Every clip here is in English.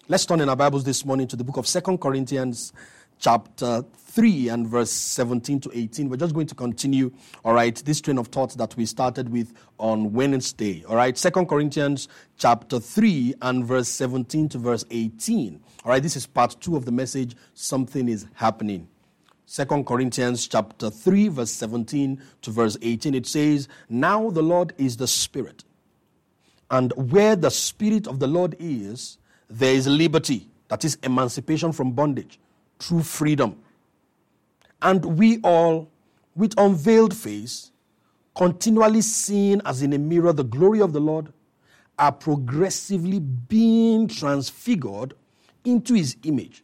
Let's turn in our Bibles this morning to the book of 2 Corinthians chapter 3 and verse 17 to 18. We're just going to continue, all right, this train of thought that we started with on Wednesday, all right? 2 Corinthians chapter 3 and verse 17 to verse 18. All right, this is part 2 of the message, Something is Happening. 2 Corinthians chapter 3 verse 17 to verse 18. It says, "Now the Lord is the Spirit, and where the Spirit of the Lord is, there is liberty," that is emancipation from bondage, true freedom. "And we all, with unveiled face, continually seeing as in a mirror the glory of the Lord, are progressively being transfigured into his image,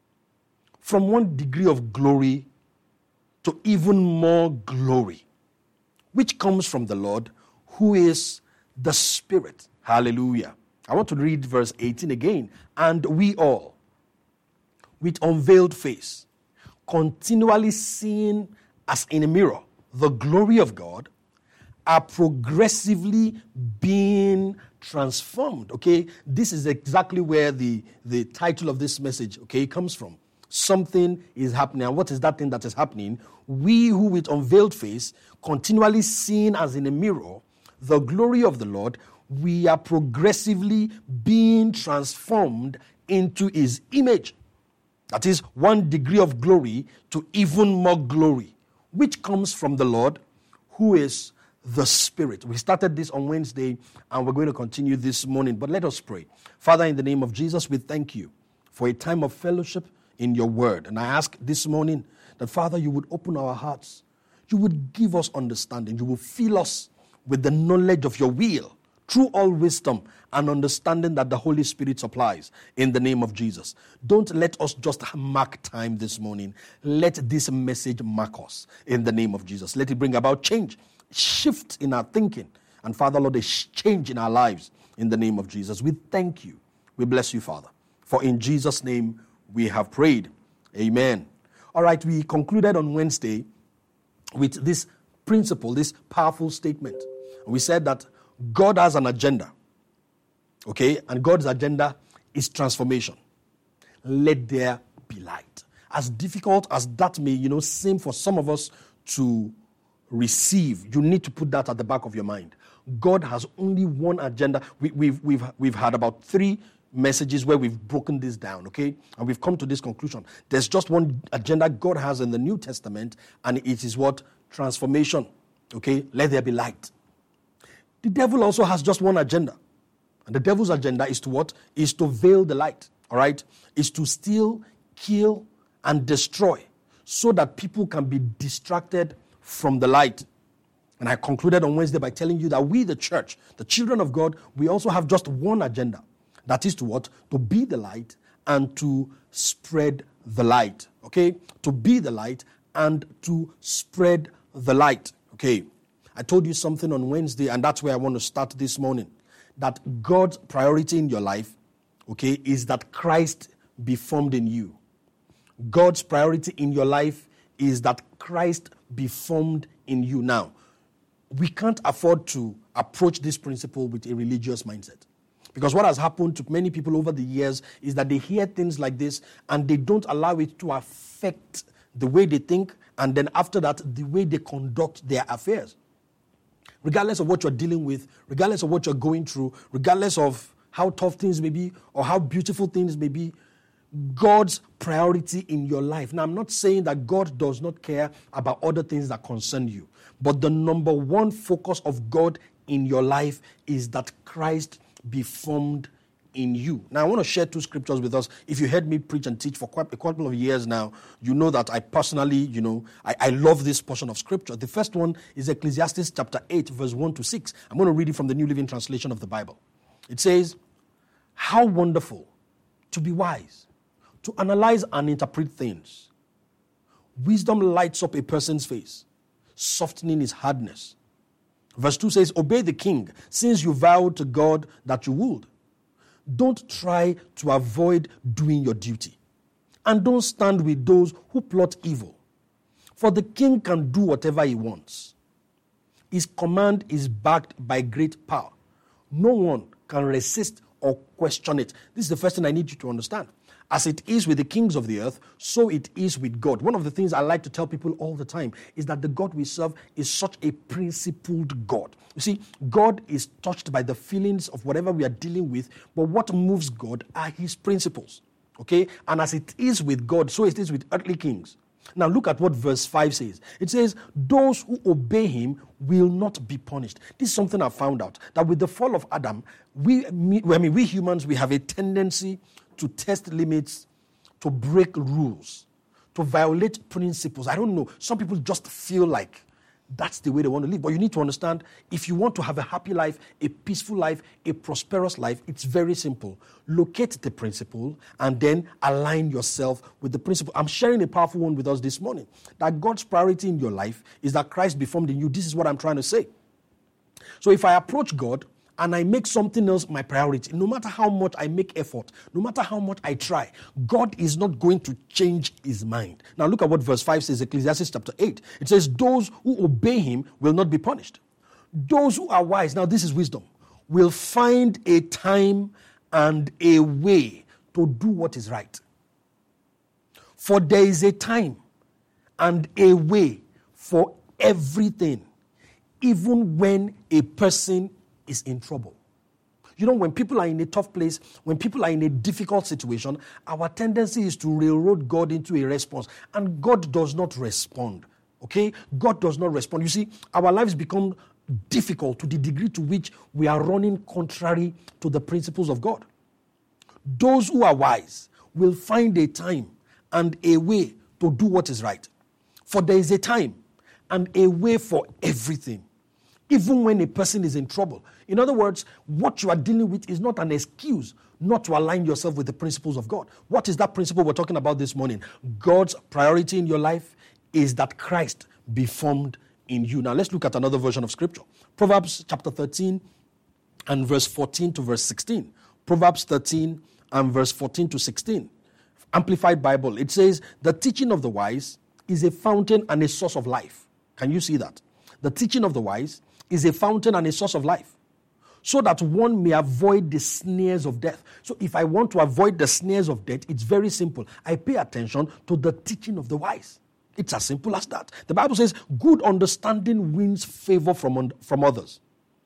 from one degree of glory to even more glory, which comes from the Lord, who is the Spirit." Hallelujah. I want to read verse 18 again. "And we all, with unveiled face, continually seeing as in a mirror the glory of God, are progressively being transformed." Okay, this is exactly where the title of this message, okay, comes from. Something is happening. And what is that thing that is happening? We who with unveiled face, continually seeing as in a mirror the glory of the Lord, we are progressively being transformed into his image. That is one degree of glory to even more glory, which comes from the Lord, who is the Spirit. We started this on Wednesday, and we're going to continue this morning. But let us pray. Father, in the name of Jesus, we thank you for a time of fellowship in your word. And I ask this morning that, Father, you would open our hearts. You would give us understanding. You will fill us with the knowledge of your will, through all wisdom and understanding that the Holy Spirit supplies, in the name of Jesus. Don't let us just mark time this morning. Let this message mark us in the name of Jesus. Let it bring about change, shift in our thinking. And Father, Lord, a change in our lives in the name of Jesus. We thank you. We bless you, Father. For in Jesus' name we have prayed. Amen. All right, we concluded on Wednesday with this principle, this powerful statement. We said that God has an agenda, okay? And God's agenda is transformation. Let there be light. As difficult as that may, seem for some of us to receive, you need to put that at the back of your mind. God has only one agenda. We've had about 3 messages where we've broken this down, okay? And we've come to this conclusion. There's just one agenda God has in the New Testament, and it is what? Transformation, okay? Let there be light. The devil also has just one agenda. And the devil's agenda is to what? Is to veil the light, all right? Is to steal, kill, and destroy so that people can be distracted from the light. And I concluded on Wednesday by telling you that we, the church, the children of God, we also have just one agenda. That is to what? To be the light and to spread the light, okay? To be the light and to spread the light, okay? I told you something on Wednesday, and that's where I want to start this morning. That God's priority in your life, okay, is that Christ be formed in you. God's priority in your life is that Christ be formed in you. Now, we can't afford to approach this principle with a religious mindset. Because what has happened to many people over the years is that they hear things like this and they don't allow it to affect the way they think, and then after that, the way they conduct their affairs. Regardless of what you're dealing with, regardless of what you're going through, regardless of how tough things may be or how beautiful things may be, God's priority in your life. Now, I'm not saying that God does not care about other things that concern you, but the number one focus of God in your life is that Christ be formed in you. Now, I want to share 2 scriptures with us. If you heard me preach and teach for quite a couple of years now, you know that I personally, I love this portion of scripture. The first one is Ecclesiastes chapter 8, verse 1 to 6. I'm going to read it from the New Living Translation of the Bible. It says, "How wonderful to be wise, to analyze and interpret things. Wisdom lights up a person's face, softening his hardness." Verse 2 says, "Obey the king, since you vowed to God that you would. Don't try to avoid doing your duty. And don't stand with those who plot evil. For the king can do whatever he wants. His command is backed by great power. No one can resist or question it. This is the first thing I need you to understand. As it is with the kings of the earth, so it is with God. One of the things I like to tell people all the time is that the God we serve is such a principled God. You see, God is touched by the feelings of whatever we are dealing with, but what moves God are his principles. Okay? And as it is with God, so it is with earthly kings. Now look at what verse 5 says. It says, those who obey him will not be punished. This is something I found out, that with the fall of Adam, we humans, we have a tendency to test limits, to break rules, to violate principles. I don't know. Some people just feel like that's the way they want to live. But you need to understand, if you want to have a happy life, a peaceful life, a prosperous life, it's very simple. Locate the principle and then align yourself with the principle. I'm sharing a powerful one with us this morning. That God's priority in your life is that Christ be formed in you. This is what I'm trying to say. So if I approach God and I make something else my priority, no matter how much I make effort, no matter how much I try, God is not going to change his mind. Now look at what verse 5 says, Ecclesiastes chapter 8. It says, those who obey him will not be punished. Those who are wise, now this is wisdom, will find a time and a way to do what is right. For there is a time and a way for everything, even when a person is in trouble. You know, when people are in a tough place, when people are in a difficult situation, our tendency is to railroad God into a response. And God does not respond. Okay? God does not respond. You see, our lives become difficult to the degree to which we are running contrary to the principles of God. Those who are wise will find a time and a way to do what is right. For there is a time and a way for everything, even when a person is in trouble. In other words, what you are dealing with is not an excuse not to align yourself with the principles of God. What is that principle we're talking about this morning? God's priority in your life is that Christ be formed in you. Now let's look at another version of Scripture. Proverbs chapter 13 and verse 14 to verse 16. Proverbs 13 and verse 14 to 16. Amplified Bible. It says, the teaching of the wise is a fountain and a source of life. Can you see that? The teaching of the wise is a fountain and a source of life, so that one may avoid the snares of death. So if I want to avoid the snares of death, it's very simple. I pay attention to the teaching of the wise. It's as simple as that. The Bible says, good understanding wins favor from others,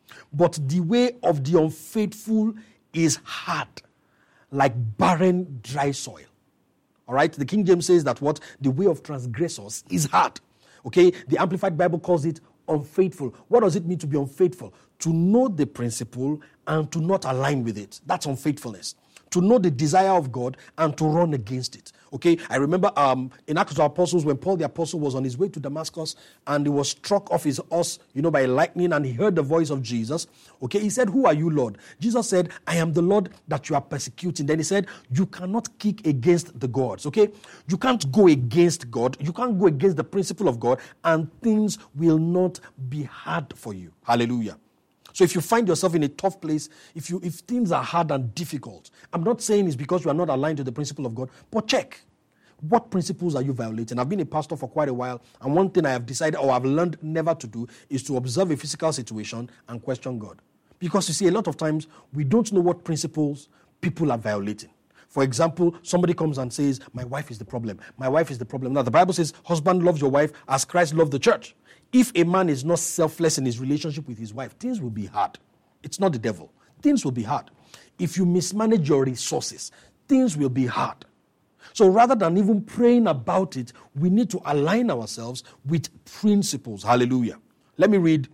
but the way of the unfaithful is hard, like barren, dry soil. All right? The King James says that what? The way of transgressors is hard. Okay? The Amplified Bible calls it unfaithful. What does it mean to be unfaithful? To know the principle and to not align with it. That's unfaithfulness. To know the desire of God and to run against it. Okay, I remember in Acts of the Apostles, when Paul the Apostle was on his way to Damascus and he was struck off his horse, by lightning, and he heard the voice of Jesus. Okay, he said, who are you, Lord? Jesus said, I am the Lord that you are persecuting. Then he said, you cannot kick against the gods. Okay, you can't go against God. You can't go against the principle of God, and things will not be hard for you. Hallelujah. So if you find yourself in a tough place, if things are hard and difficult, I'm not saying it's because you are not aligned to the principle of God, but check. What principles are you violating? I've been a pastor for quite a while, and one thing I have decided or I've learned never to do is to observe a physical situation and question God. Because you see, a lot of times, we don't know what principles people are violating. For example, somebody comes and says, my wife is the problem. My wife is the problem. Now, the Bible says, husband, love your wife as Christ loved the church. If a man is not selfless in his relationship with his wife, things will be hard. It's not the devil. Things will be hard. If you mismanage your resources, things will be hard. So rather than even praying about it, we need to align ourselves with principles. Hallelujah. Let me read,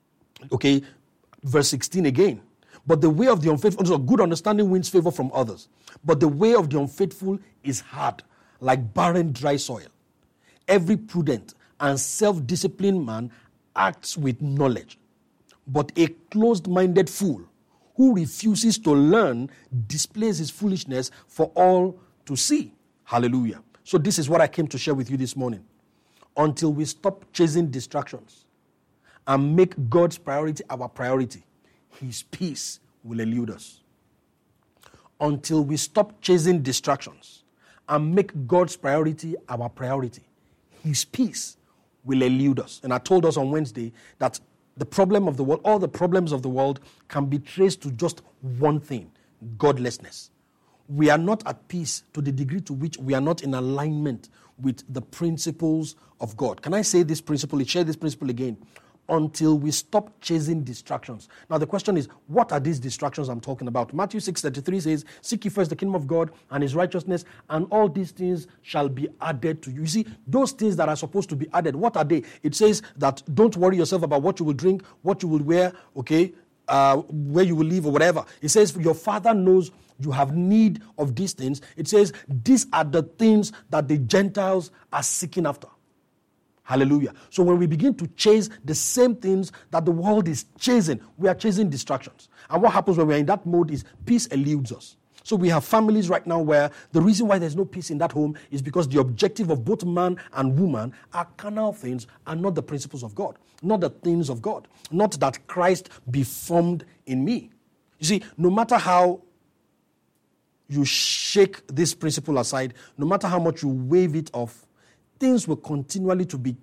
verse 16 again. But the way of the unfaithful, so good understanding wins favor from others. But the way of the unfaithful is hard, like barren, dry soil. Every prudent and self-disciplined man acts with knowledge. But a closed-minded fool who refuses to learn displays his foolishness for all to see. Hallelujah. So this is what I came to share with you this morning. Until we stop chasing distractions and make God's priority our priority, his peace will elude us. Until we stop chasing distractions and make God's priority our priority, his peace will elude us. And I told us on Wednesday that the problem of the world, all the problems of the world can be traced to just one thing: godlessness. We are not at peace to the degree to which we are not in alignment with the principles of God. Can I say this principle? Share this principle again. Until we stop chasing distractions. Now the question is, what are these distractions I'm talking about? Matthew 6:33 says, seek ye first the kingdom of God and his righteousness, and all these things shall be added to you. You see, those things that are supposed to be added, what are they? It says that don't worry yourself about what you will drink, what you will wear, okay, where you will live or whatever. It says your Father knows you have need of these things. It says these are the things that the Gentiles are seeking after. Hallelujah. So when we begin to chase the same things that the world is chasing, we are chasing distractions. And what happens when we're in that mode is peace eludes us. So we have families right now where the reason why there's no peace in that home is because the objective of both man and woman are carnal things and not the principles of God, not the things of God, not that Christ be formed in me. You see, no matter how you shake this principle aside, no matter how much you wave it off, things will continually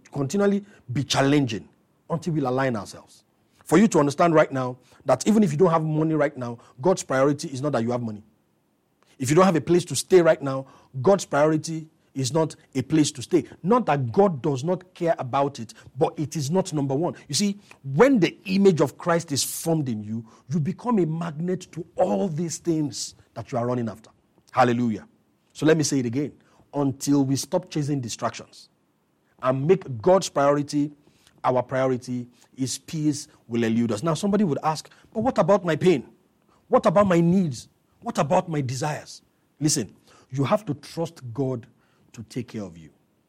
be challenging until we align ourselves. For you to understand right now that even if you don't have money right now, God's priority is not that you have money. If you don't have a place to stay right now, God's priority is not a place to stay. Not that God does not care about it, but it is not number one. You see, when the image of Christ is formed in you, you become a magnet to all these things that you are running after. Hallelujah. So let me say it again. Until we stop chasing distractions and make God's priority our priority, his peace will elude us. Now somebody would ask, but what about my pain? What about my needs? What about my desires? Listen, you have to trust God to take care of you.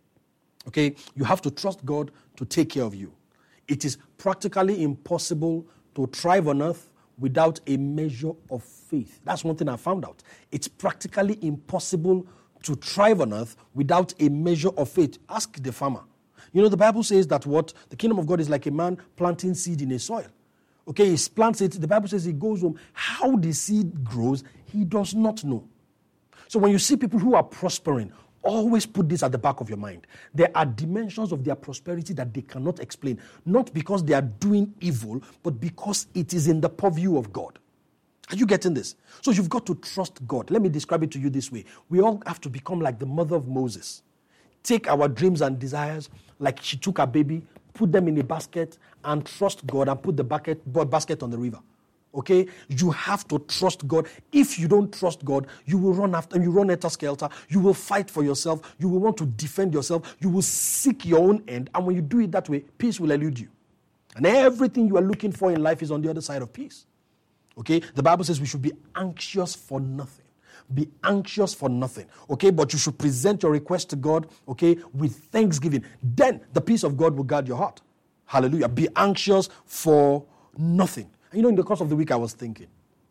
Okay? You have to trust God to take care of you. It is practically impossible to thrive on earth without a measure of faith. That's one thing I found out. It's practically impossible to thrive on earth without a measure of faith. Ask the farmer. You know, the Bible says that the kingdom of God is like a man planting seed in a soil. Okay, he plants it. The Bible says he goes home. How the seed grows, he does not know. So when you see people who are prospering, always put this at the back of your mind. There are dimensions of their prosperity that they cannot explain. Not because they are doing evil, but because it is in the purview of God. Are you getting this? So you've got to trust God. Let me describe it to you this way. We all have to become like the mother of Moses. Take our dreams and desires like she took her baby, put them in a basket, and trust God and put the basket on the river. Okay? You have to trust God. If you don't trust God, you will run after, you run helter-skelter. You will fight for yourself. You will want to defend yourself. You will seek your own end. And when you do it that way, peace will elude you. And everything you are looking for in life is on the other side of peace. Okay, the Bible says we should be anxious for nothing. Be anxious for nothing. Okay, but you should present your request to God, okay, with thanksgiving. Then the peace of God will guard your heart. Hallelujah. Be anxious for nothing. And you know, in the course of the week, I was thinking,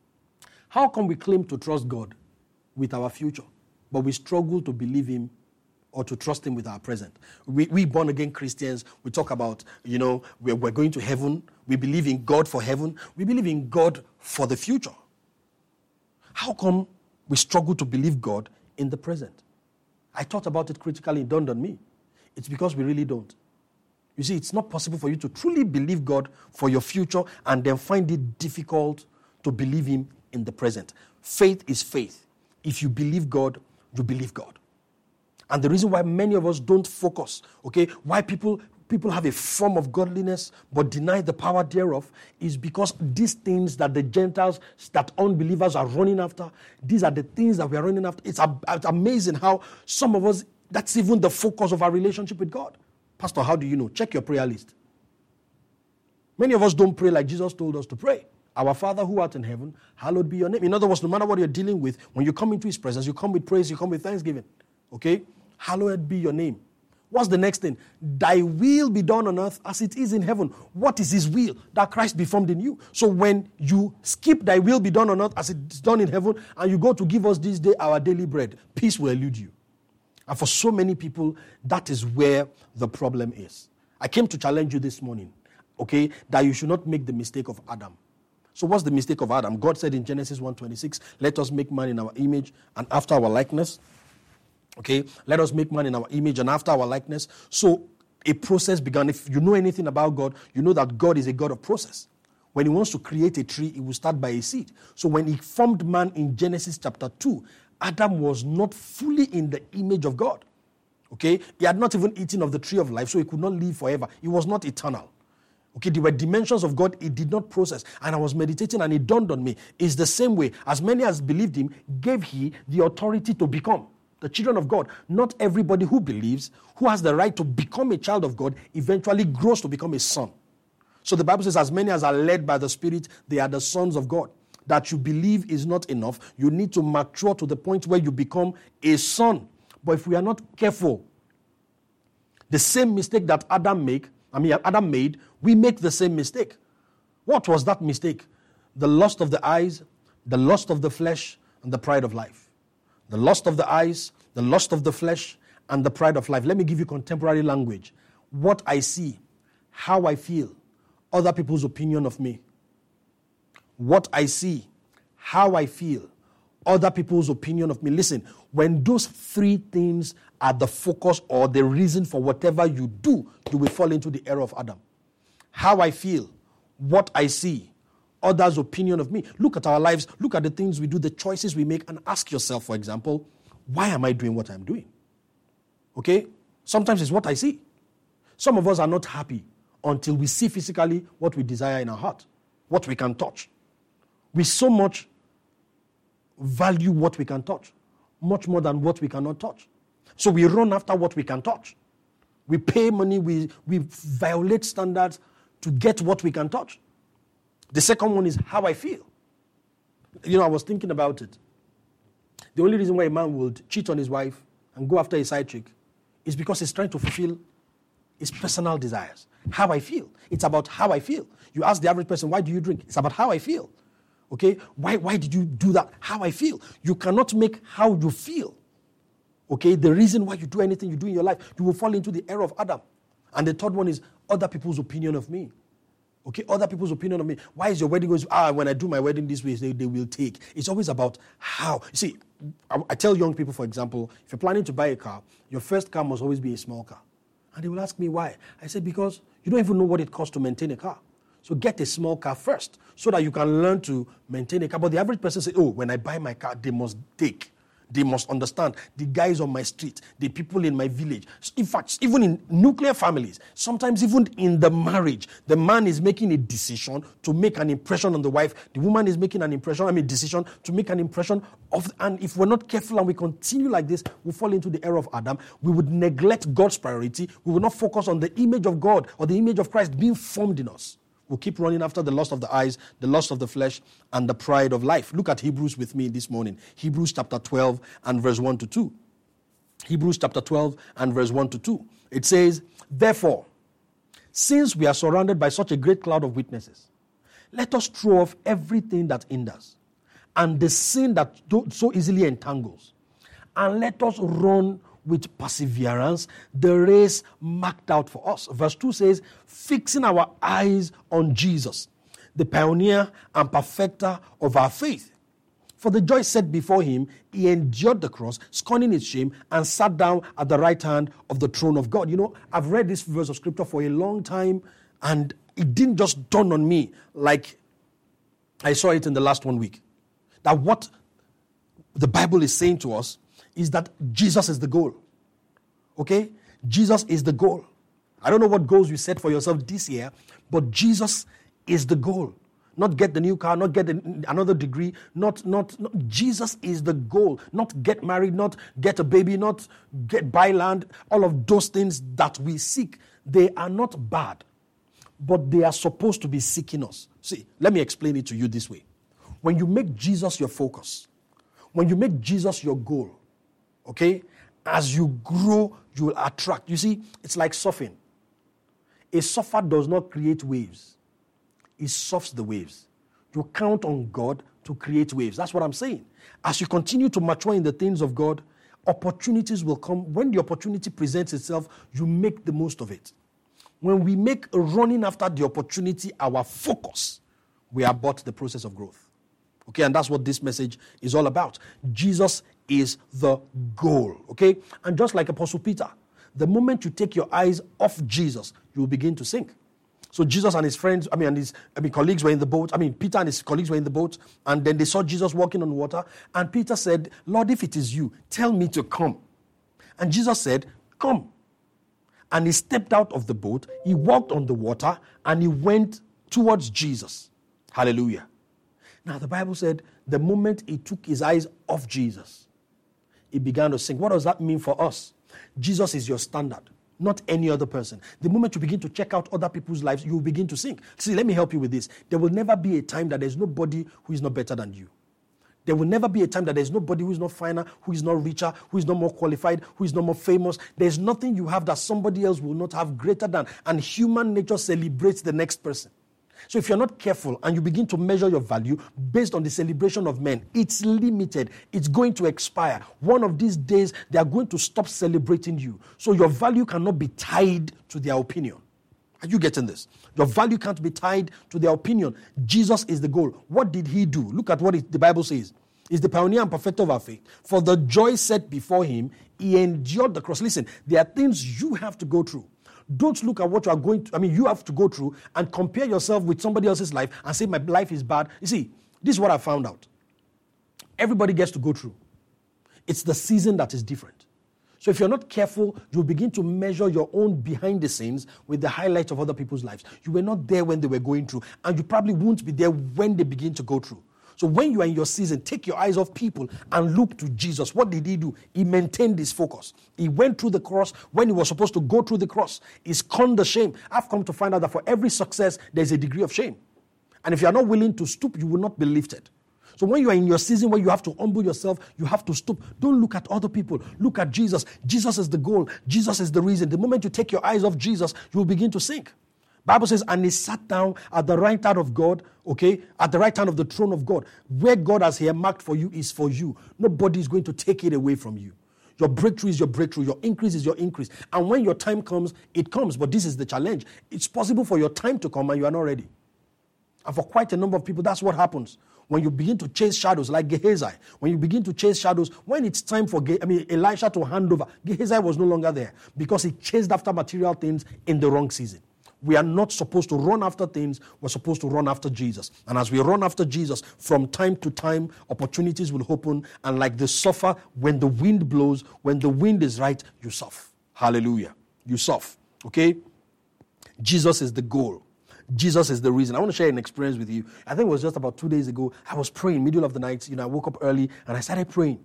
how come we claim to trust God with our future, but we struggle to believe him or to trust him with our present? We born-again Christians, we talk about, you know, we're going to heaven. We believe in God for heaven. We believe in God for the future. How come we struggle to believe God in the present? I thought about it critically. It dawned on me. It's because we really don't. You see, it's not possible for you to truly believe God for your future and then find it difficult to believe him in the present. Faith is faith. If you believe God, you believe God. And the reason why many of us don't focus, okay, why people have a form of godliness but deny the power thereof is because these things that the Gentiles, that unbelievers are running after, these are the things that we are running after. It's amazing how some of us, that's even the focus of our relationship with God. Pastor, how do you know? Check your prayer list. Many of us don't pray like Jesus told us to pray. Our Father who art in heaven, hallowed be your name. In other words, no matter what you're dealing with, when you come into his presence, you come with praise, you come with thanksgiving. Okay? Hallowed be your name. What's the next thing? Thy will be done on earth as it is in heaven. What is his will? That Christ be formed in you. So when you skip thy will be done on earth as it is done in heaven, and you go to give us this day our daily bread, peace will elude you. And for so many people, that is where the problem is. I came to challenge you this morning, okay, that you should not make the mistake of Adam. So what's the mistake of Adam? God said in Genesis 1:26, let us make man in our image and after our likeness. Okay, let us make man in our image and after our likeness. So a process began. If you know anything about God, you know that God is a God of process. When he wants to create a tree, he will start by a seed. So when he formed man in Genesis chapter 2, Adam was not fully in the image of God. Okay? He had not even eaten of the tree of life, so he could not live forever. He was not eternal. Okay, there were dimensions of God he did not process. And I was meditating and it dawned on me. It's the same way. As many as believed him, gave he the authority to become the children of God. Not everybody who believes, who has the right to become a child of God, eventually grows to become a son. So the Bible says, as many as are led by the Spirit, they are the sons of God. That you believe is not enough. You need to mature to the point where you become a son. But if we are not careful, the same mistake that Adam made, we make the same mistake. What was that mistake? The lust of the eyes, the lust of the flesh, and the pride of life. The lust of the eyes, the lust of the flesh, and the pride of life. Let me give you contemporary language. What I see, how I feel, other people's opinion of me. What I see, how I feel, other people's opinion of me. Listen, when those three things are the focus or the reason for whatever you do, you will fall into the error of Adam. How I feel, what I see, others' opinion of me. Look at our lives, look at the things we do, the choices we make, and ask yourself, for example, why am I doing what I'm doing? Okay? Sometimes it's what I see. Some of us are not happy until we see physically what we desire in our heart, what we can touch. We so much value what we can touch, much more than what we cannot touch. So we run after what we can touch. We pay money, we violate standards to get what we can touch. The second one is how I feel. I was thinking about it. The only reason why a man would cheat on his wife and go after a side chick is because he's trying to fulfill his personal desires. How I feel. It's about how I feel. You ask the average person, why do you drink? It's about how I feel. Okay? Why did you do that? How I feel. You cannot make how you feel. Okay? The reason why you do anything you do in your life, you will fall into the error of Adam. And the third one is other people's opinion of me. Okay? Other people's opinion of me. Why is your wedding going when I do my wedding this way, they will take. It's always about how. You see, I tell young people, for example, if you're planning to buy a car, your first car must always be a small car. And they will ask me why. I said, because you don't even know what it costs to maintain a car. So get a small car first so that you can learn to maintain a car. But the average person says, when I buy my car, they must take. They must understand the guys on my street, the people in my village. In fact, even in nuclear families, sometimes even in the marriage, the man is making a decision to make an impression on the wife. The woman is making decision to make an impression of. And if we're not careful and we continue like this, we fall into the error of Adam. We would neglect God's priority. We will not focus on the image of God or the image of Christ being formed in us. We'll keep running after the lust of the eyes, the lust of the flesh, and the pride of life. Look at Hebrews with me this morning. Hebrews chapter 12 and verse 1 to 2. Hebrews chapter 12 and verse 1 to 2. It says, therefore, since we are surrounded by such a great cloud of witnesses, let us throw off everything that hinders and the sin that so easily entangles, and let us run with perseverance the race marked out for us. Verse 2 says, fixing our eyes on Jesus, the pioneer and perfecter of our faith. For the joy set before him, he endured the cross, scorning its shame, and sat down at the right hand of the throne of God. I've read this verse of scripture for a long time, and it didn't just dawn on me like I saw it in the last 1 week. That what the Bible is saying to us is that Jesus is the goal. Okay? Jesus is the goal. I don't know what goals you set for yourself this year, but Jesus is the goal. Not get the new car, not get another degree, not Jesus is the goal. Not get married, not get a baby, not buy land. All of those things that we seek, they are not bad, but they are supposed to be seeking us. See, let me explain it to you this way. When you make Jesus your focus, when you make Jesus your goal, okay, as you grow, you will attract. You see, it's like surfing. A surfer does not create waves. He surfs the waves. You count on God to create waves. That's what I'm saying. As you continue to mature in the things of God, opportunities will come. When the opportunity presents itself, you make the most of it. When we make running after the opportunity our focus, we abort the process of growth. Okay, and that's what this message is all about. Jesus is the goal, okay? And just like Apostle Peter, the moment you take your eyes off Jesus, you will begin to sink. So Jesus and his friends, colleagues were in the boat. Peter and his colleagues were in the boat, and then they saw Jesus walking on water. And Peter said, Lord, if it is you, tell me to come. And Jesus said, come. And he stepped out of the boat, he walked on the water, and he went towards Jesus. Hallelujah. Now the Bible said, the moment he took his eyes off Jesus, he began to sink. What does that mean for us? Jesus is your standard, not any other person. The moment you begin to check out other people's lives, you will begin to sink. See, let me help you with this. There will never be a time that there's nobody who is not better than you. There will never be a time that there's nobody who is not finer, who is not richer, who is not more qualified, who is not more famous. There's nothing you have that somebody else will not have greater than. And human nature celebrates the next person. So if you're not careful and you begin to measure your value based on the celebration of men, it's limited. It's going to expire. One of these days, they are going to stop celebrating you. So your value cannot be tied to their opinion. Are you getting this? Your value can't be tied to their opinion. Jesus is the goal. What did he do? Look at what the Bible says. He's the pioneer and perfecter of our faith. For the joy set before him, he endured the cross. Listen, there are things you have to go through. Don't look at what you are going to, you have to go through and compare yourself with somebody else's life and say, my life is bad. You see, this is what I found out. Everybody gets to go through. It's the season that is different. So if you're not careful, you'll begin to measure your own behind the scenes with the highlights of other people's lives. You were not there when they were going through, and you probably won't be there when they begin to go through. So when you are in your season, take your eyes off people and look to Jesus. What did he do? He maintained his focus. He went through the cross when he was supposed to go through the cross. He scorned the shame. I've come to find out that for every success, there's a degree of shame. And if you are not willing to stoop, you will not be lifted. So when you are in your season where you have to humble yourself, you have to stoop. Don't look at other people. Look at Jesus. Jesus is the goal. Jesus is the reason. The moment you take your eyes off Jesus, you will begin to sink. Bible says, and he sat down at the right hand of God, at the right hand of the throne of God. Where God has earmarked for you is for you. Nobody is going to take it away from you. Your breakthrough is your breakthrough. Your increase is your increase. And when your time comes, it comes. But this is the challenge. It's possible for your time to come and you are not ready. And for quite a number of people, that's what happens. When you begin to chase shadows, like Gehazi, when you begin to chase shadows, when it's time for Elisha to hand over, Gehazi was no longer there because he chased after material things in the wrong season. We are not supposed to run after things. We're supposed to run after Jesus. And as we run after Jesus, from time to time, opportunities will open. And like the surfer, when the wind blows, when the wind is right, you surf. Hallelujah. You surf. Okay? Jesus is the goal. Jesus is the reason. I want to share an experience with you. I think it was just about 2 days ago. I was praying, middle of the night. I woke up early and I started praying.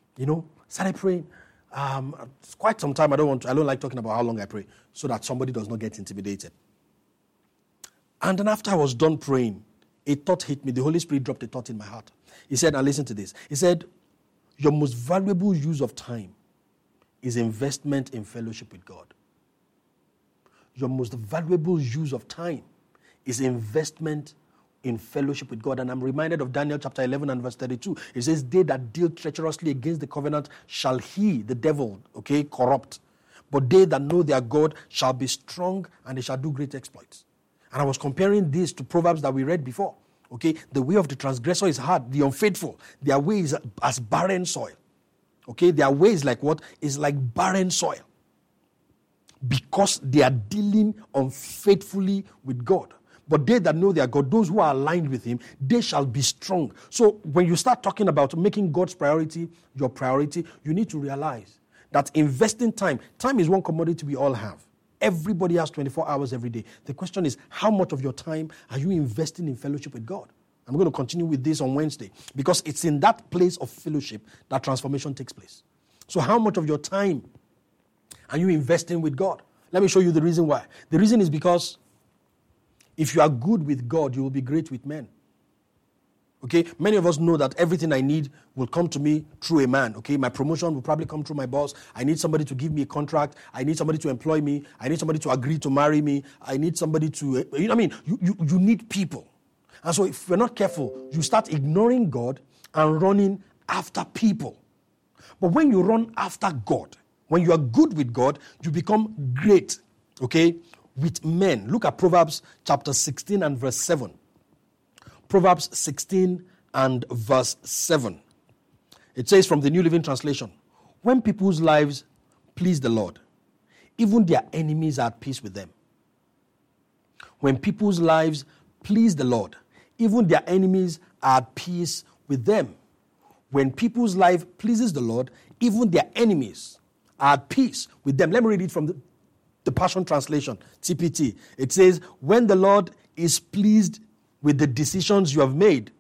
It's quite some time. I don't like talking about how long I pray so that somebody does not get intimidated. And then after I was done praying, a thought hit me. The Holy Spirit dropped a thought in my heart. He said, now listen to this. He said, your most valuable use of time is investment in fellowship with God. Your most valuable use of time is investment in fellowship with God. And I'm reminded of Daniel chapter 11 and verse 32. It says, they that deal treacherously against the covenant shall he, the devil, corrupt. But they that know their God shall be strong and they shall do great exploits. And I was comparing this to Proverbs that we read before. The way of the transgressor is hard, the unfaithful. Their way is as barren soil. Their way is like what? Is like barren soil. Because they are dealing unfaithfully with God. But they that know their God, those who are aligned with him, they shall be strong. So when you start talking about making God's priority your priority, you need to realize that investing time is one commodity we all have. Everybody has 24 hours every day. The question is, how much of your time are you investing in fellowship with God? I'm going to continue with this on Wednesday because it's in that place of fellowship that transformation takes place. So how much of your time are you investing with God? Let me show you the reason why. The reason is because if you are good with God, you will be great with men. Many of us know that everything I need will come to me through a man. My promotion will probably come through my boss. I need somebody to give me a contract. I need somebody to employ me. I need somebody to agree to marry me. I need somebody to, you need people. And so if you're not careful, you start ignoring God and running after people. But when you run after God, when you are good with God, you become great, with men. Look at Proverbs chapter 16 and verse 7. Proverbs 16 and verse 7. It says from the New Living Translation, when people's lives please the Lord, even their enemies are at peace with them. When people's lives please the Lord, even their enemies are at peace with them. When people's life pleases the Lord, even their enemies are at peace with them. Let me read it from the Passion Translation, TPT. It says, when the Lord is pleased with the decisions you have made,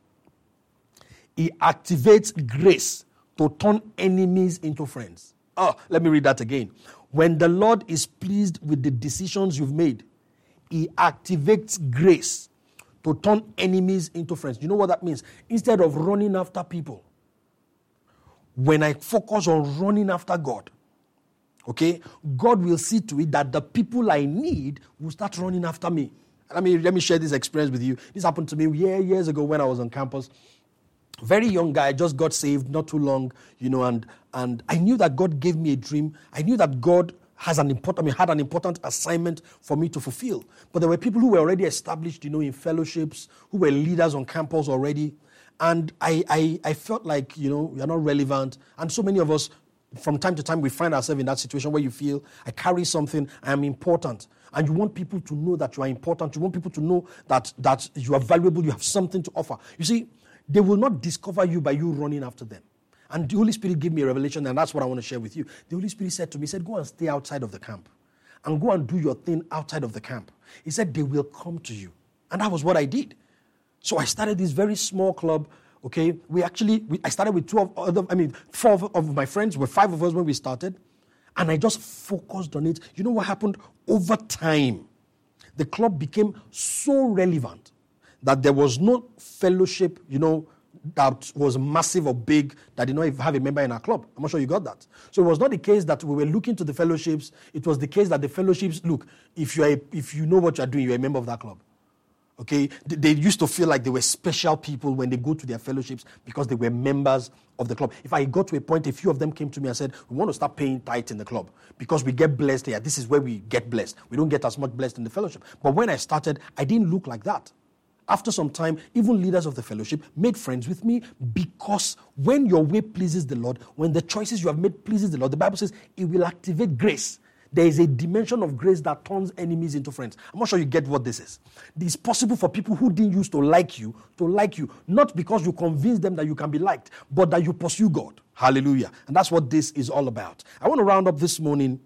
he activates grace to turn enemies into friends. Oh, let me read that again. When the Lord is pleased with the decisions you've made, he activates grace to turn enemies into friends. You know what that means? Instead of running after people, when I focus on running after God, okay, God will see to it that the people I need will start running after me. Let me share this experience with you. This happened to me years ago when I was on campus. Very young guy, just got saved not too long, and I knew that God gave me a dream. I knew that God had an important assignment for me to fulfill. But there were people who were already established, in fellowships, who were leaders on campus already. And I felt like, you're not relevant. And so many of us, from time to time, we find ourselves in that situation where you feel, I carry something, I am important. And you want people to know that you are important. You want people to know that you are valuable, you have something to offer. You see, they will not discover you by you running after them. And the Holy Spirit gave me a revelation, and that's what I want to share with you. The Holy Spirit said to me, he said, go and stay outside of the camp. And go and do your thing outside of the camp. He said, they will come to you. And that was what I did. So I started this very small club, okay? I started with 4 of my friends. There were 5 of us when we started. And I just focused on it. You know what happened? Over time, the club became so relevant that there was no fellowship, that was massive or big that did not even have a member in our club. I'm not sure you got that. So it was not the case that we were looking to the fellowships. It was the case that the fellowships, look, if you know what you're doing, you're a member of that club. Okay? They used to feel like they were special people when they go to their fellowships because they were members of the club. If I got to a point, a few of them came to me and said, we want to start paying tithe in the club because we get blessed here. This is where we get blessed. We don't get as much blessed in the fellowship. But when I started, I didn't look like that. After some time, even leaders of the fellowship made friends with me because when your way pleases the Lord, when the choices you have made pleases the Lord, the Bible says it will activate grace. There is a dimension of grace that turns enemies into friends. I'm not sure you get what this is. It's possible for people who didn't used to like you, not because you convince them that you can be liked, but that you pursue God. Hallelujah. And that's what this is all about. I want to round up this morning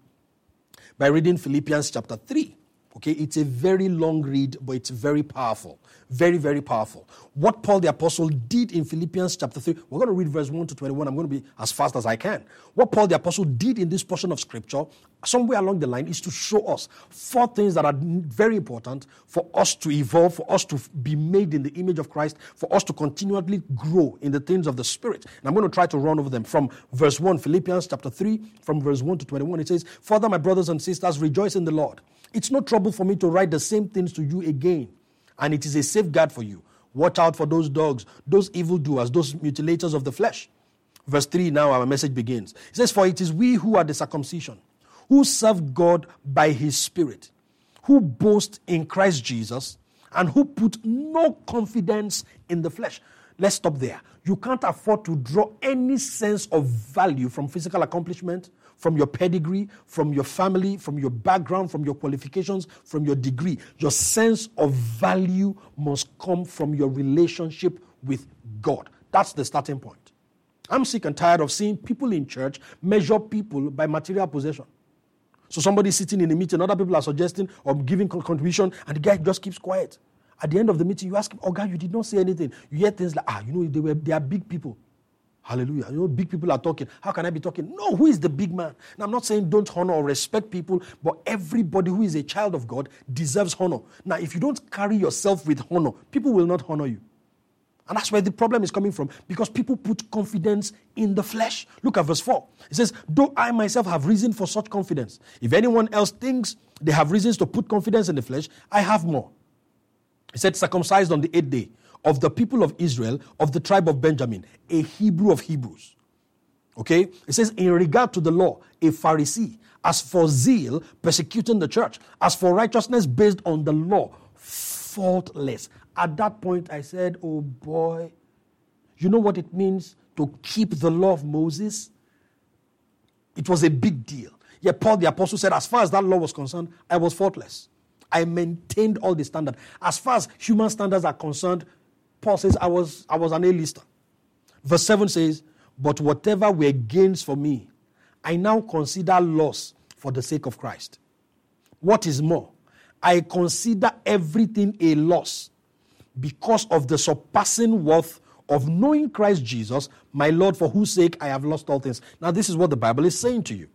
by reading Philippians chapter 3. Okay, it's a very long read, but it's very powerful. Very, very powerful. What Paul the Apostle did in Philippians chapter 3, we're going to read verse 1 to 21. I'm going to be as fast as I can. What Paul the Apostle did in this portion of Scripture, somewhere along the line, is to show us 4 things that are very important for us to evolve, for us to be made in the image of Christ, for us to continually grow in the things of the Spirit. And I'm going to try to run over them from verse 1, Philippians chapter 3, from verse 1 to 21. It says, "Further, my brothers and sisters, rejoice in the Lord. It's no trouble for me to write the same things to you again, and it is a safeguard for you. Watch out for those dogs, those evildoers, those mutilators of the flesh." Verse 3, now our message begins. It says, "For it is we who are the circumcision, who serve God by his Spirit, who boast in Christ Jesus, and who put no confidence in the flesh." Let's stop there. You can't afford to draw any sense of value from physical accomplishment, from your pedigree, from your family, from your background, from your qualifications, from your degree. Your sense of value must come from your relationship with God. That's the starting point. I'm sick and tired of seeing people in church measure people by material possession. So somebody's sitting in a meeting, other people are suggesting or giving contribution, and the guy just keeps quiet. At the end of the meeting, you ask him, "Oh, God, you did not say anything." You hear things like, they are big people. Hallelujah. Big people are talking. How can I be talking? No, who is the big man? Now, I'm not saying don't honor or respect people, but everybody who is a child of God deserves honor. Now, if you don't carry yourself with honor, people will not honor you. And that's where the problem is coming from, because people put confidence in the flesh. Look at verse 4. It says, "Though I myself have reason for such confidence, if anyone else thinks they have reasons to put confidence in the flesh, I have more." He said, "Circumcised on the 8th day, of the people of Israel, of the tribe of Benjamin, a Hebrew of Hebrews." Okay? It says, "In regard to the law, a Pharisee. As for zeal, persecuting the church. As for righteousness based on the law, faultless." At that point, I said, oh boy, you know what it means to keep the law of Moses? It was a big deal. Yet Paul the Apostle said, as far as that law was concerned, I was faultless. I maintained all the standard. As far as human standards are concerned, Paul says, I was an A-lister. Verse 7 says, but whatever were gains for me, I now consider loss for the sake of Christ. What is more, I consider everything a loss because of the surpassing worth of knowing Christ Jesus, my Lord, for whose sake I have lost all things. Now, this is what the Bible is saying to you.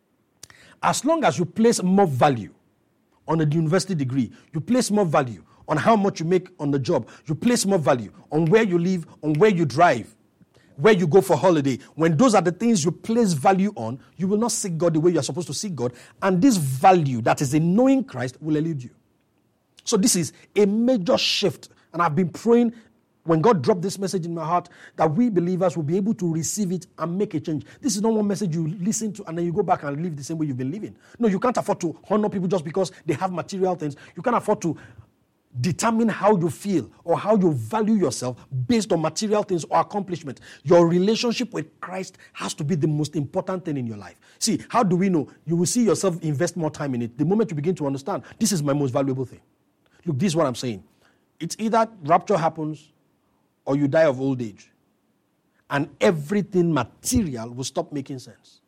As long as you place more value on a university degree, you place more value on how much you make on the job, you place more value on where you live, on where you drive, where you go for holiday. When those are the things you place value on, you will not seek God the way you are supposed to seek God. And this value that is in knowing Christ will elude you. So this is a major shift. And I've been praying when God dropped this message in my heart that we believers will be able to receive it and make a change. This is not one message you listen to and then you go back and live the same way you've been living. No, you can't afford to honor people just because they have material things. You can't afford to determine how you feel or how you value yourself based on material things or accomplishment. Your relationship with Christ has to be the most important thing in your life. See, how do we know? You will see yourself invest more time in it. The moment you begin to understand, this is my most valuable thing. Look, this is what I'm saying. It's either rapture happens or you die of old age. And everything material will stop making sense.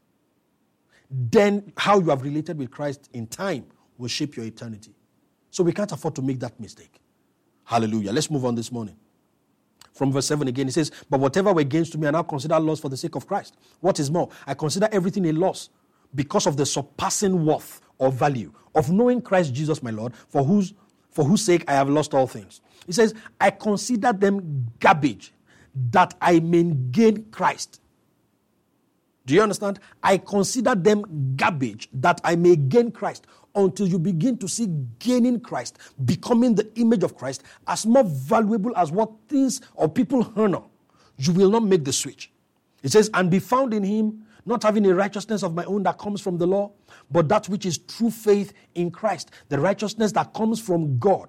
Then how you have related with Christ in time will shape your eternity. So we can't afford to make that mistake. Hallelujah. Let's move on this morning. From verse 7 again, it says, but whatever were gains to me, I now consider loss for the sake of Christ. What is more, I consider everything a loss because of the surpassing worth or value of knowing Christ Jesus, my Lord, for whose sake I have lost all things. He says, I consider them garbage that I may gain Christ. Do you understand? I consider them garbage that I may gain Christ. Until you begin to see gaining Christ, becoming the image of Christ, as more valuable as what things or people honor, you will not make the switch. It says, and be found in him, not having a righteousness of my own that comes from the law, but that which is true faith in Christ, the righteousness that comes from God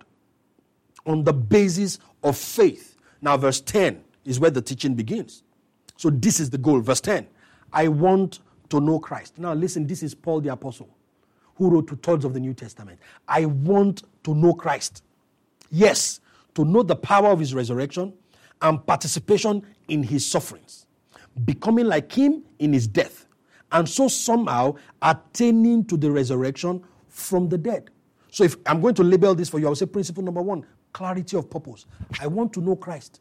on the basis of faith. Now, verse 10 is where the teaching begins. So this is the goal. Verse 10, I want to know Christ. Now listen, this is Paul the Apostle, who wrote 2/3 of the New Testament. I want to know Christ. Yes, to know the power of his resurrection and participation in his sufferings, becoming like him in his death, and so somehow attaining to the resurrection from the dead. So if I'm going to label this for you, I will say principle number 1, clarity of purpose. I want to know Christ.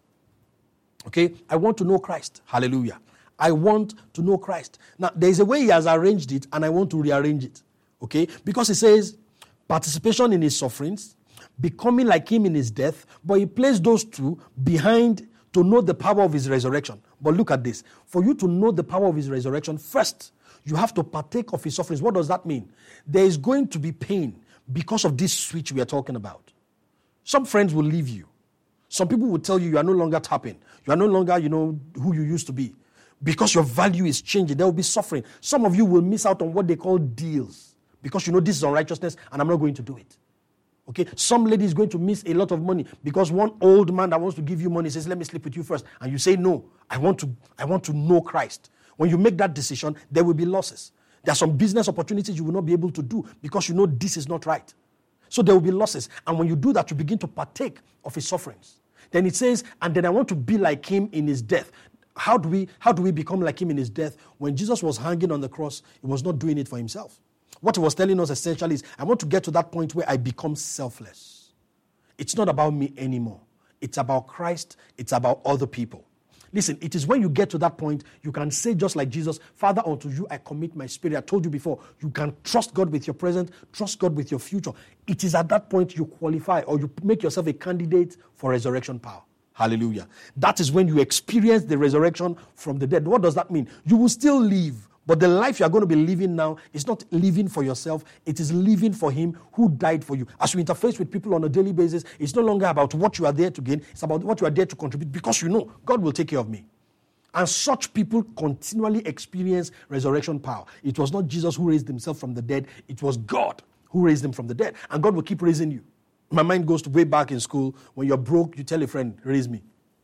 Okay? I want to know Christ. Hallelujah. I want to know Christ. Now, there is a way he has arranged it, and I want to rearrange it. Okay? Because he says participation in his sufferings, becoming like him in his death, but he placed those two behind to know the power of his resurrection. But look at this. For you to know the power of his resurrection, first, you have to partake of his sufferings. What does that mean? There is going to be pain because of this switch we are talking about. Some friends will leave you. Some people will tell you are no longer tapping. You are no longer, who you used to be. Because your value is changing, there will be suffering. Some of you will miss out on what they call deals. Because this is unrighteousness and I'm not going to do it. Okay? Some lady is going to miss a lot of money because one old man that wants to give you money says, let me sleep with you first. And you say, no, I want to know Christ. When you make that decision, there will be losses. There are some business opportunities you will not be able to do because this is not right. So there will be losses. And when you do that, you begin to partake of his sufferings. Then it says, and then I want to be like him in his death. How do we become like him in his death? When Jesus was hanging on the cross, he was not doing it for himself. What he was telling us essentially is, I want to get to that point where I become selfless. It's not about me anymore. It's about Christ. It's about other people. Listen, it is when you get to that point, you can say just like Jesus, Father, unto you I commit my spirit. I told you before, you can trust God with your present, trust God with your future. It is at that point you qualify or you make yourself a candidate for resurrection power. Hallelujah. That is when you experience the resurrection from the dead. What does that mean? You will still live, but the life you are going to be living now is not living for yourself. It is living for him who died for you. As you interface with people on a daily basis, it's no longer about what you are there to gain. It's about what you are there to contribute because God will take care of me. And such people continually experience resurrection power. It was not Jesus who raised himself from the dead. It was God who raised him from the dead. And God will keep raising you. My mind goes to way back in school. When you're broke, you tell a friend, raise me.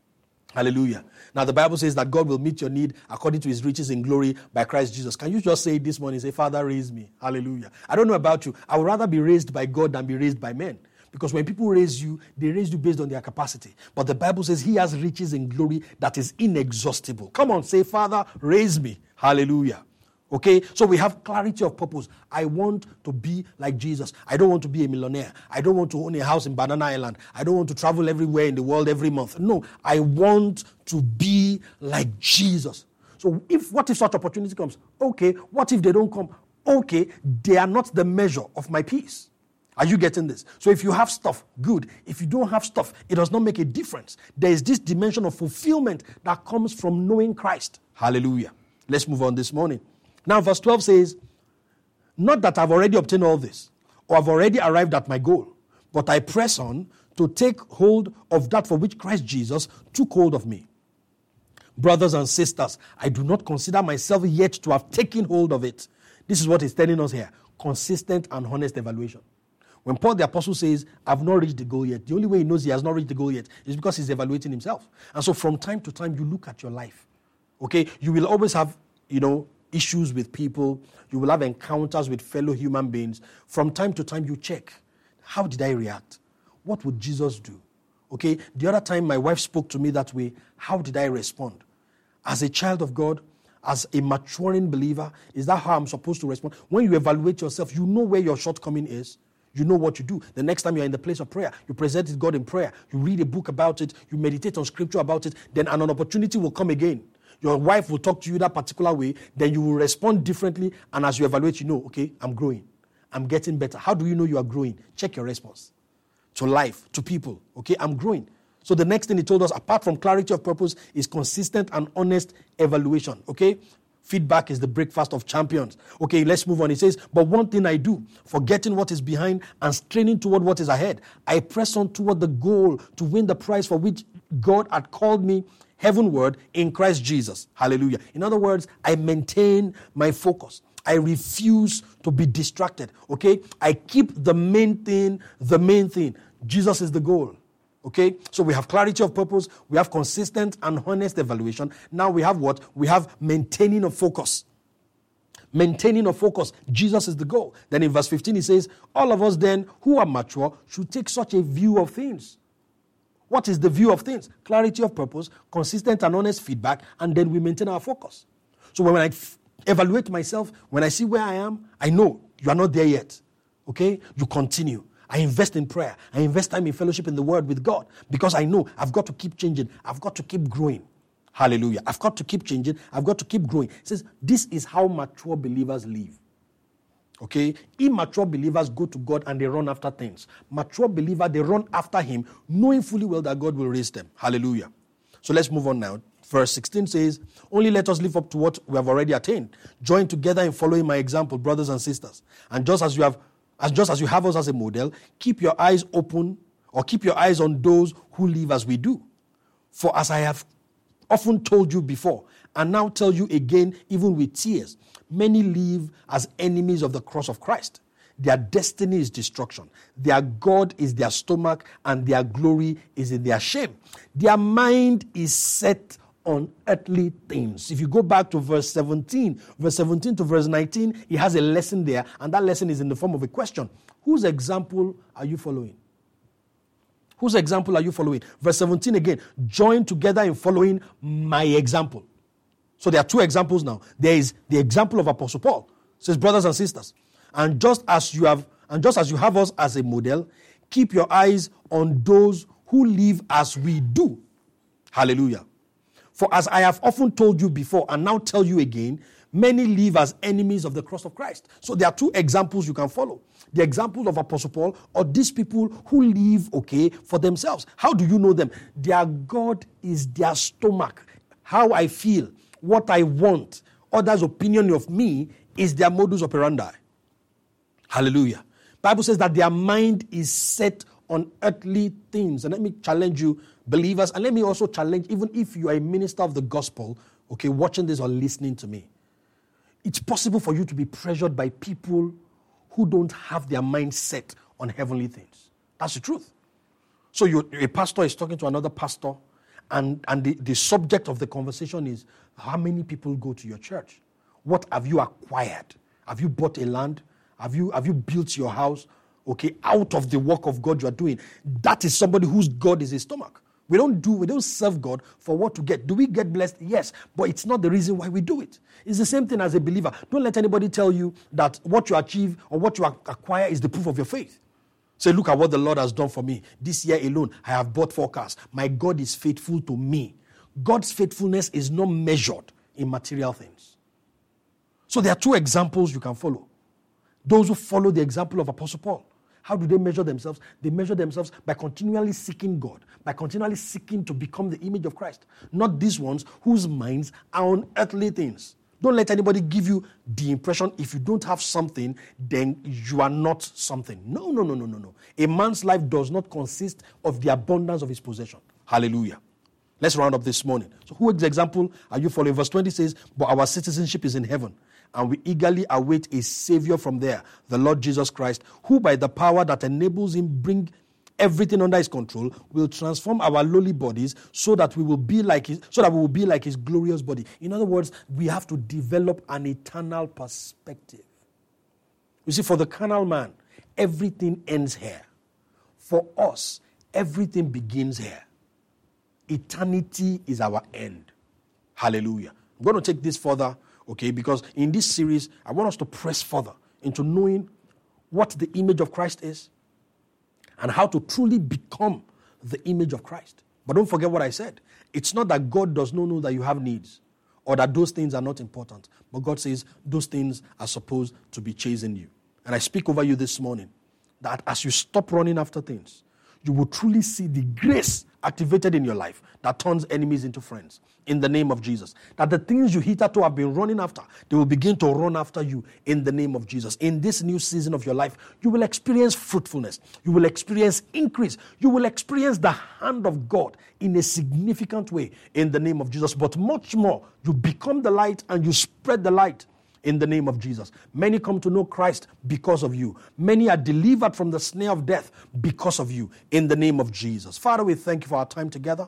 Hallelujah. Now the Bible says that God will meet your need according to his riches in glory by Christ Jesus. Can you just say it this morning? Say, Father, raise me. Hallelujah. I don't know about you. I would rather be raised by God than be raised by men. Because when people raise you, they raise you based on their capacity. But the Bible says he has riches in glory that is inexhaustible. Come on, say, Father, raise me. Hallelujah. Okay, so we have clarity of purpose. I want to be like Jesus. I don't want to be a millionaire. I don't want to own a house in Banana Island. I don't want to travel everywhere in the world every month. No, I want to be like Jesus. So what if such opportunity comes? Okay, what if they don't come? Okay, they are not the measure of my peace. Are you getting this? So if you have stuff, good. If you don't have stuff, it does not make a difference. There is this dimension of fulfillment that comes from knowing Christ. Hallelujah. Let's move on this morning. Now, verse 12 says, not that I've already obtained all this, or I've already arrived at my goal, but I press on to take hold of that for which Christ Jesus took hold of me. Brothers and sisters, I do not consider myself yet to have taken hold of it. This is what he's telling us here. Consistent and honest evaluation. When Paul the Apostle says, I've not reached the goal yet, the only way he knows he has not reached the goal yet is because he's evaluating himself. And so from time to time, you look at your life. Okay? You will always have, issues with people. You will have encounters with fellow human beings. From time to time, you check. How did I react? What would Jesus do? Okay? The other time my wife spoke to me that way, how did I respond? As a child of God, as a maturing believer, is that how I'm supposed to respond? When you evaluate yourself, you know where your shortcoming is. You know what you do. The next time you're in the place of prayer, you present it to God in prayer. You read a book about it. You meditate on scripture about it. Then an opportunity will come again. Your wife will talk to you that particular way. Then you will respond differently. And as you evaluate, you know, okay, I'm growing. I'm getting better. How do you know you are growing? Check your response to life, to people. Okay, I'm growing. So the next thing he told us, apart from clarity of purpose, is consistent and honest evaluation. Okay? Feedback is the breakfast of champions. Okay, let's move on. He says, but one thing I do, forgetting what is behind and straining toward what is ahead, I press on toward the goal to win the prize for which God had called me heavenward in Christ Jesus. Hallelujah. In other words, I maintain my focus. I refuse to be distracted. Okay? I keep the main thing the main thing. Jesus is the goal. Okay? So we have clarity of purpose. We have consistent and honest evaluation. Now we have what? We have maintaining of focus. Maintaining of focus. Jesus is the goal. Then in verse 15 he says, all of us then who are mature should take such a view of things. What is the view of things? Clarity of purpose, consistent and honest feedback, and then we maintain our focus. So when I evaluate myself, when I see where I am, I know you are not there yet. Okay? You continue. I invest in prayer. I invest time in fellowship in the Word with God because I know I've got to keep changing. I've got to keep growing. Hallelujah. I've got to keep changing. I've got to keep growing. It says this is how mature believers live. Okay? Immature believers go to God and they run after things. Mature believers, they run after Him, knowing fully well that God will raise them. Hallelujah. So let's move on now. Verse 16 says, only let us live up to what we have already attained. Join together in following my example, brothers and sisters. And just as you have us as a model, keep your eyes open or keep your eyes on those who live as we do. For as I have often told you before, and now tell you again, even with tears, many live as enemies of the cross of Christ. Their destiny is destruction. Their God is their stomach, and their glory is in their shame. Their mind is set on earthly things. If you go back to verse 17 to verse 19, he has a lesson there, and that lesson is in the form of a question. Whose example are you following? Whose example are you following? Verse 17 again, join together in following my example. So there are two examples now. There is the example of Apostle Paul. It says, brothers and sisters, and just as you have us as a model, keep your eyes on those who live as we do. Hallelujah. For as I have often told you before, and now tell you again, many live as enemies of the cross of Christ. So there are two examples you can follow. The example of Apostle Paul or these people who live, for themselves. How do you know them? Their God is their stomach. How I feel, what I want, others' opinion of me is their modus operandi. Hallelujah. Bible says that their mind is set on earthly things. And let me challenge you, believers, and let me also challenge, even if you are a minister of the gospel, watching this or listening to me. It's possible for you to be pressured by people who don't have their mind set on heavenly things. That's the truth. So a pastor is talking to another pastor, And the subject of the conversation is, how many people go to your church? What have you acquired? Have you bought a land? Have you built your house? Okay, out of the work of God you are doing. That is somebody whose God is his stomach. We don't serve God for what to get. Do we get blessed? Yes, but it's not the reason why we do it. It's the same thing as a believer. Don't let anybody tell you that what you achieve or what you acquire is the proof of your faith. Say, look at what the Lord has done for me. This year alone, I have bought 4 cars. My God is faithful to me. God's faithfulness is not measured in material things. So there are 2 examples you can follow. Those who follow the example of Apostle Paul. How do they measure themselves? They measure themselves by continually seeking God, by continually seeking to become the image of Christ. Not these ones whose minds are on earthly things. Don't let anybody give you the impression if you don't have something, then you are not something. No. A man's life does not consist of the abundance of his possession. Hallelujah. Let's round up this morning. So whose example are you following? Verse 20 says, but our citizenship is in heaven, and we eagerly await a Savior from there, the Lord Jesus Christ, who by the power that enables him bring everything under his control will transform our lowly bodies so that we will be like his glorious body. In other words, we have to develop an eternal perspective. You see, for the carnal man, everything ends here. For us, everything begins here. Eternity is our end. Hallelujah. I'm going to take this further, okay, because in this series, I want us to press further into knowing what the image of Christ is and how to truly become the image of Christ. But don't forget what I said. It's not that God does not know that you have needs or that those things are not important, but God says those things are supposed to be chasing you. And I speak over you this morning that as you stop running after things, you will truly see the grace activated in your life that turns enemies into friends in the name of Jesus. That the things you hitherto have been running after, they will begin to run after you in the name of Jesus. In this new season of your life, you will experience fruitfulness. You will experience increase. You will experience the hand of God in a significant way in the name of Jesus. But much more, you become the light and you spread the light in the name of Jesus. Many come to know Christ because of you. Many are delivered from the snare of death because of you in the name of Jesus. Father, we thank you for our time together.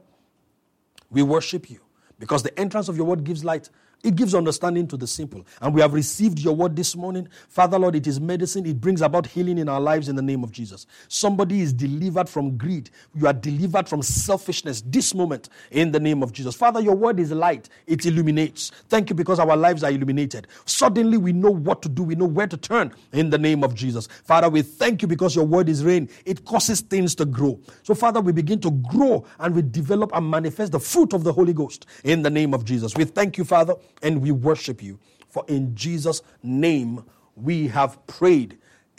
We worship you because the entrance of your word gives light. It gives understanding to the simple. And we have received your word this morning. Father, Lord, it is medicine. It brings about healing in our lives in the name of Jesus. Somebody is delivered from greed. You are delivered from selfishness this moment in the name of Jesus. Father, your word is light. It illuminates. Thank you because our lives are illuminated. Suddenly we know what to do. We know where to turn in the name of Jesus. Father, we thank you because your word is rain. It causes things to grow. So, Father, we begin to grow and we develop and manifest the fruit of the Holy Ghost in the name of Jesus. We thank you, Father, and we worship you. For in Jesus' name we have prayed.